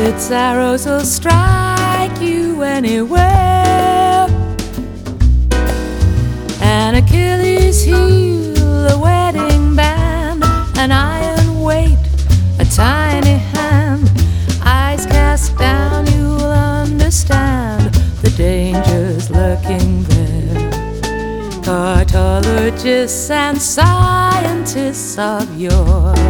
Its arrows will strike you anywhere. An Achilles heel, a wedding band, an iron weight, a tiny hand. Eyes cast down, you'll understand the dangers lurking there. Cartologists and scientists of yore